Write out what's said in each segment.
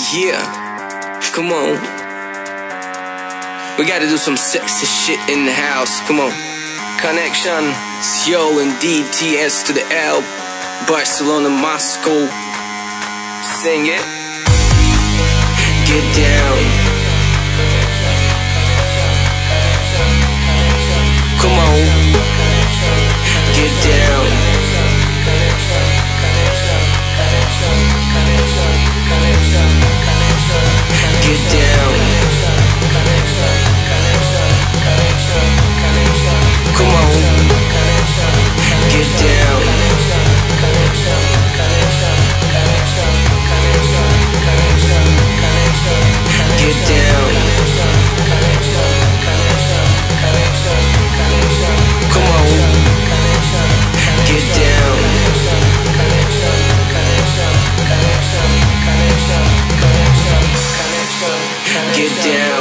Yeah, come on. We gotta do some sexy shit in the house, come on. Connection, it's yo and DTS to the L. Barcelona, Moscow. Sing it. Get down. Come on. Get down. Get down. Come on. Get down. Get down. Come on. Get down. Get down.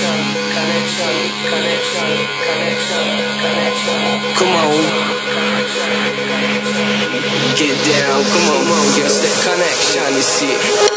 Come on. Get down. Come on, it's that connection, you see.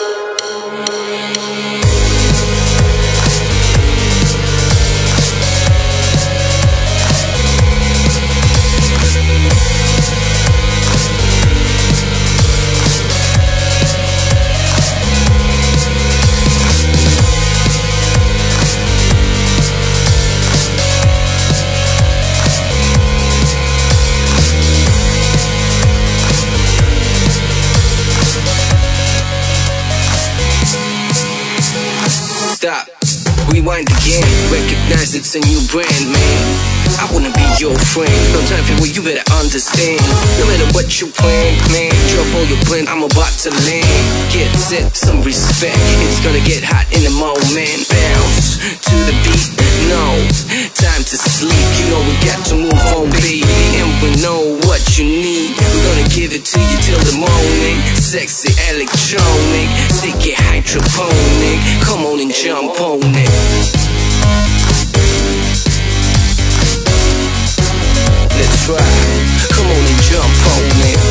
Stop, rewind again. Recognize it's a new brand, man. I wanna be your friend. No time for what you better understand. No matter what you plan, man. Drop all your plan, I'm about to land. Get set, some respect. It's gonna get hot in the moment. Bounce to the beat, no time to sleep. You know we got to move on, baby. And we know what you need. We're gonna give it to you till the morning. Sexy electronic, sticky hydroponic. Come on and jump on it. Let's try. Come on and jump on it.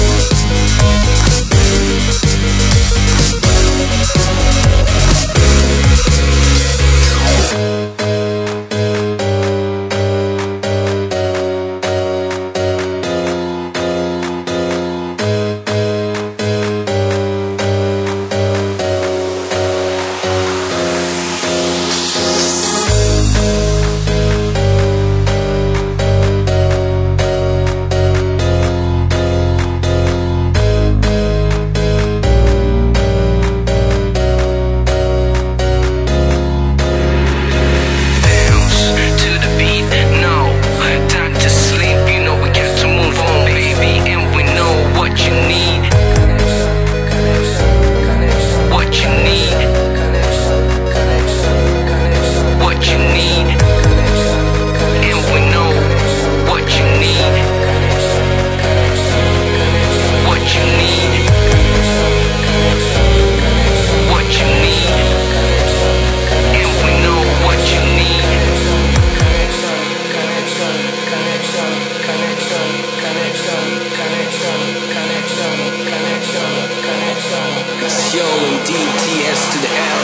Yo and DTS to the L.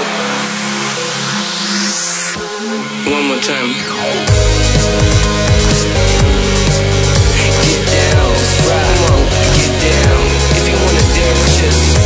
One more time. Get down, come on, get down. If you wanna dance, just